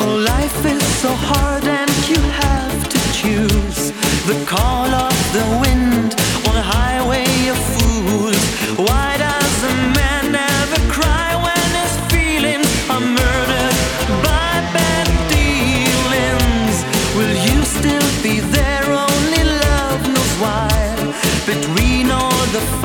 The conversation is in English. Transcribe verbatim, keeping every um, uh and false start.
Oh, life is so hard and you have to choose the call of the wind on a highway of fools. Why does a man never cry when his feelings are murdered by bad dealings? Will you still be there? Only love knows why. Between all the